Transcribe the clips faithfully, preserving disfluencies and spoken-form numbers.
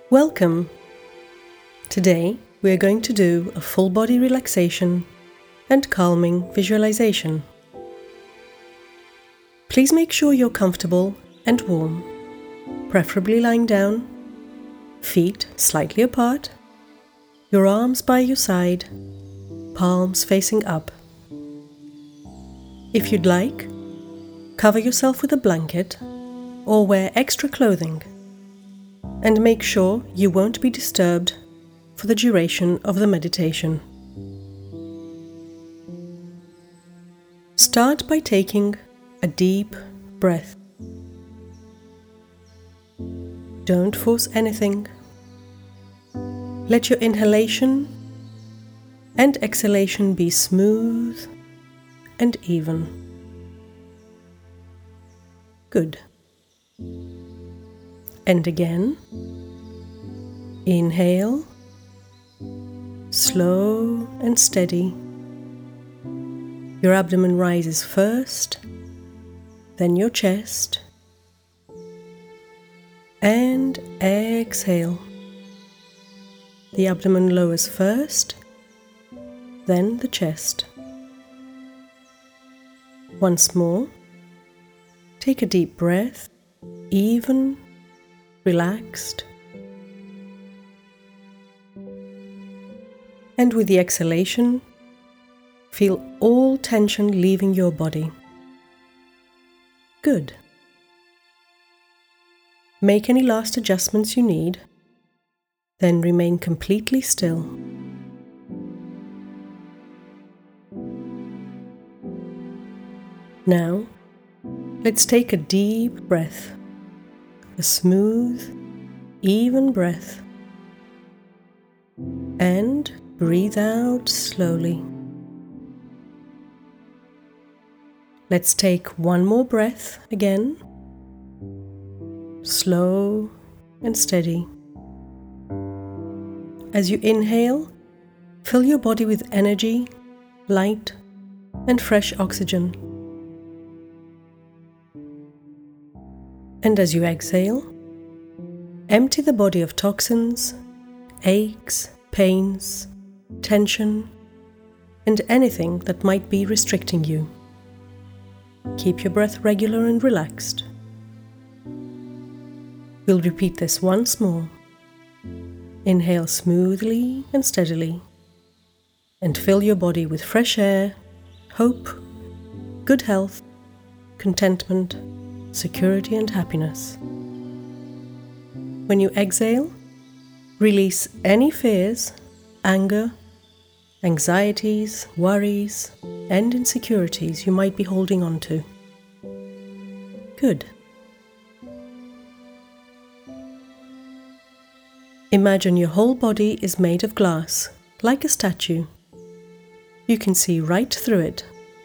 Welcome! Today we are going to do a full body relaxation and calming visualization. Please make sure you're comfortable and warm, preferably lying down, feet slightly apart, your arms by your side, palms facing up. If you'd like, cover yourself with a blanket or wear extra clothing, and make sure you won't be disturbed for the duration of the meditation. Start by taking a deep breath. Don't force anything. Let your inhalation and exhalation be smooth and even. Good. And again. Inhale, slow and steady. Your abdomen rises first, then your chest, and exhale. The abdomen lowers first, then the chest. Once more, take a deep breath, even, relaxed. And with the exhalation, feel all tension leaving your body. Good. Make any last adjustments you need, then remain completely still. Now, let's take a deep breath, a smooth, even breath, and breathe out slowly. Let's take one more breath again, slow and steady. As you inhale, fill your body with energy, light, and fresh oxygen. And as you exhale, empty the body of toxins, aches, pains, tension, and anything that might be restricting you. Keep your breath regular and relaxed. We'll repeat this once more. Inhale smoothly and steadily, and fill your body with fresh air, hope, good health, contentment, security, and happiness. When you exhale, release any fears, anger, anxieties, worries, and insecurities you might be holding on to. Good. Imagine your whole body is made of glass, like a statue. You can see right through it.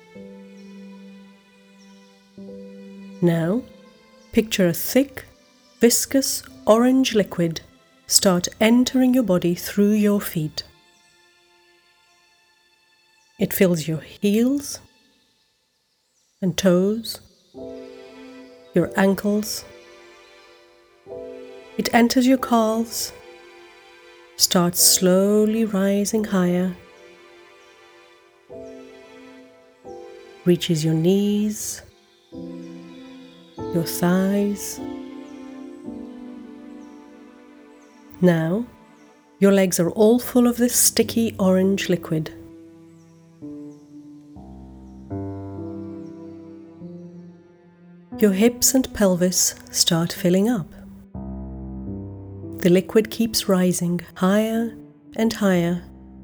Now, picture a thick, viscous orange liquid start entering your body through your feet. It fills your heels and toes, your ankles. It enters your calves, starts slowly rising higher, reaches your knees, your thighs. Now, your legs are all full of this sticky orange liquid. Your hips and pelvis start filling up. The liquid keeps rising higher and higher,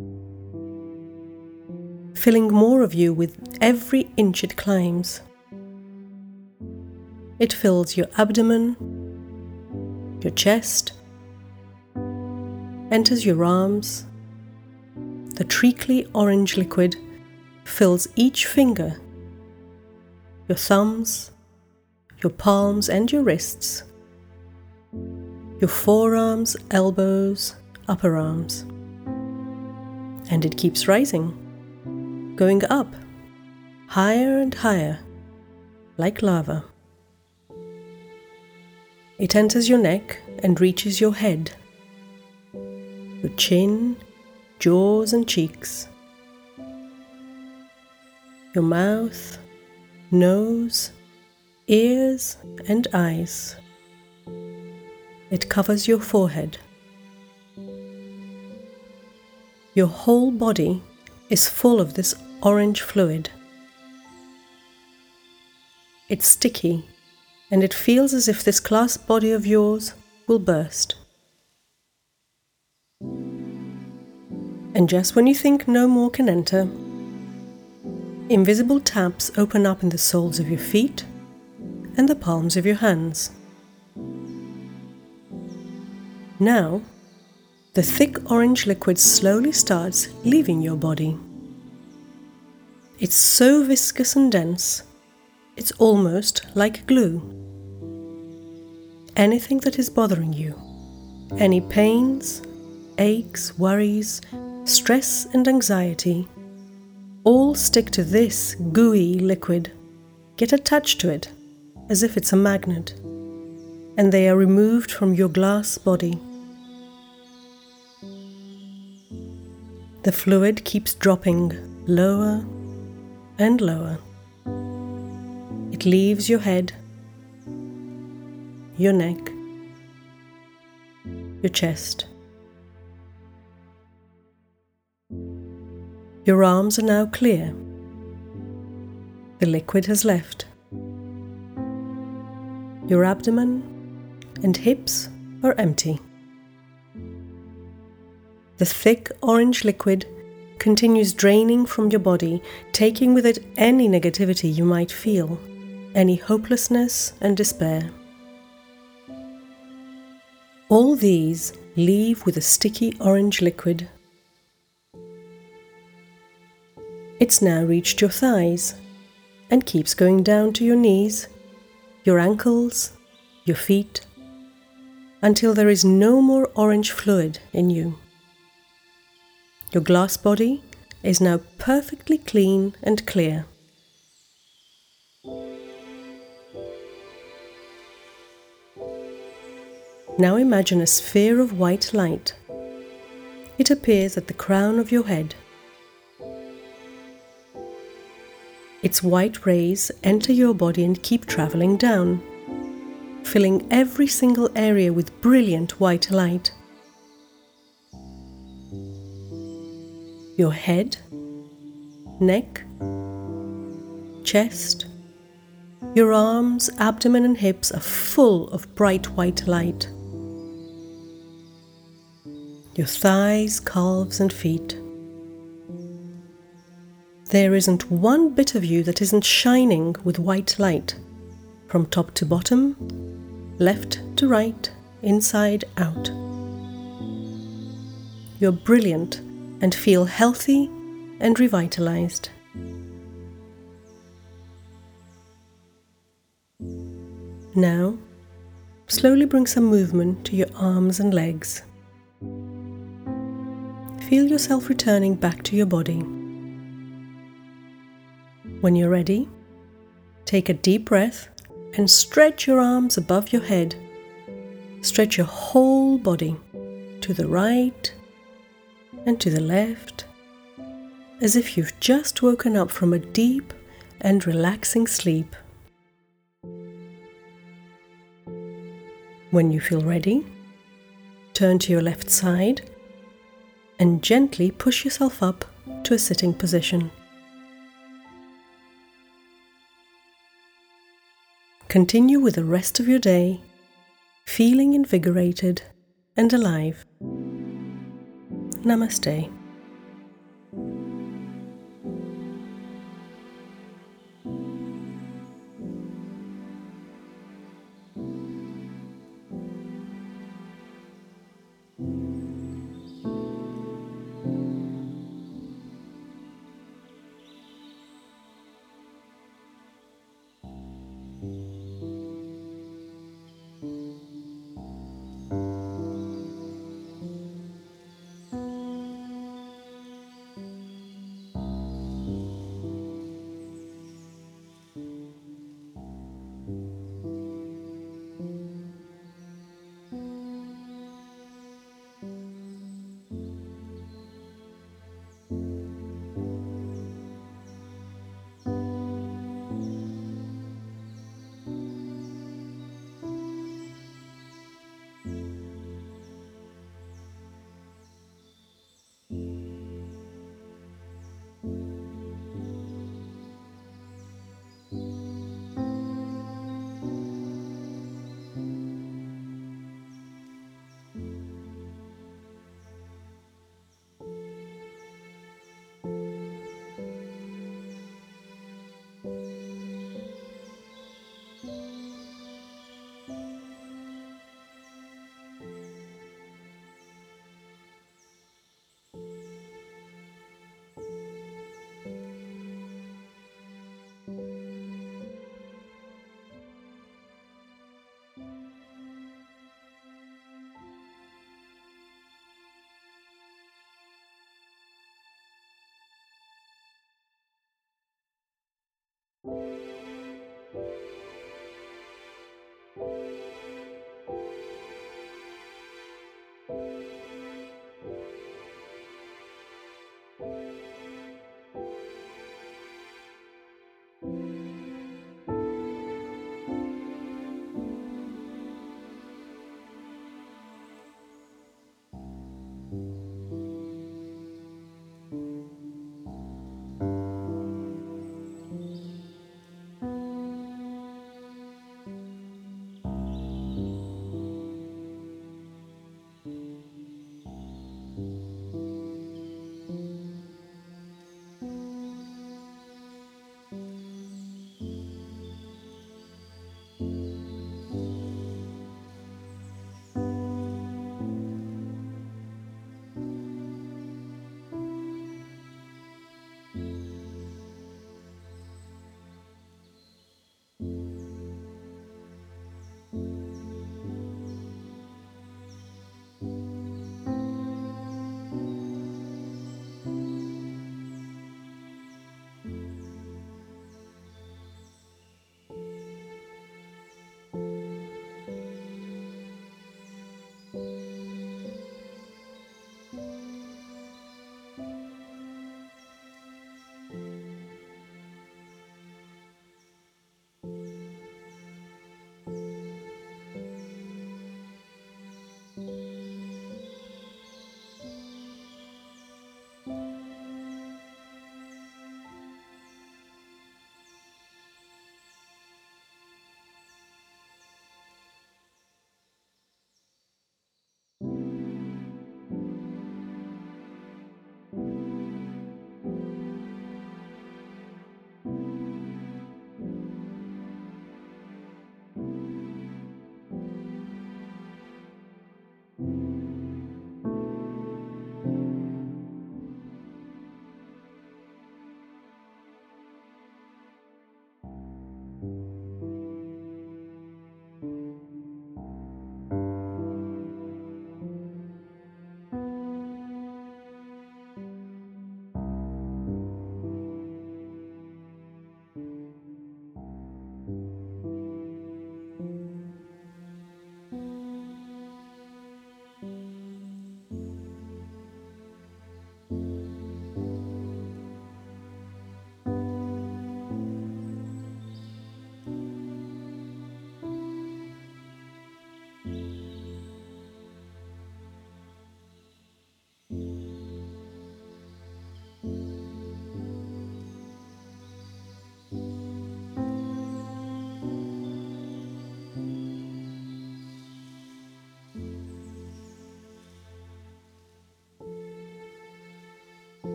filling more of you with every inch it climbs. It fills your abdomen, your chest, enters your arms. The treacly orange liquid fills each finger, your thumbs, your palms and your wrists, your forearms, elbows, upper arms. And it keeps rising, going up, higher and higher, like lava. It enters your neck and reaches your head your chin, jaws and cheeks, your mouth, nose, ears and eyes. It covers your forehead. Your whole body is full of this orange fluid. It's sticky, and it feels as if this glass body of yours will burst. And just when you think no more can enter, invisible taps open up in the soles of your feet and the palms of your hands. Now, the thick orange liquid slowly starts leaving your body. It's so viscous and dense, it's almost like glue. Anything that is bothering you, any pains, aches, worries, stress and anxiety, all stick to this gooey liquid, get attached to it as if it's a magnet, and they are removed from your glass body. The fluid keeps dropping lower and lower. It leaves your head, your neck, your chest. Your arms are now clear. The liquid has left. Your abdomen and hips are empty. The thick orange liquid continues draining from your body, taking with it any negativity you might feel, any hopelessness and despair. All these leave with a sticky orange liquid. It's now reached your thighs and keeps going down to your knees, your ankles, your feet, until there is no more orange fluid in you. Your glass body is now perfectly clean and clear. Now imagine a sphere of white light. It appears at the crown of your head. Its white rays enter your body and keep traveling down, filling every single area with brilliant white light. Your head, neck, chest, your arms, abdomen and hips are full of bright white light. Your thighs, calves and feet. There isn't one bit of you that isn't shining with white light, from top to bottom, left to right, inside out. You're brilliant and feel healthy and revitalized. Now, slowly bring some movement to your arms and legs. Feel yourself returning back to your body. When you're ready, take a deep breath and stretch your arms above your head. Stretch your whole body to the right and to the left, as if you've just woken up from a deep and relaxing sleep. When you feel ready, turn to your left side and gently push yourself up to a sitting position. Continue with the rest of your day, feeling invigorated and alive. Namaste.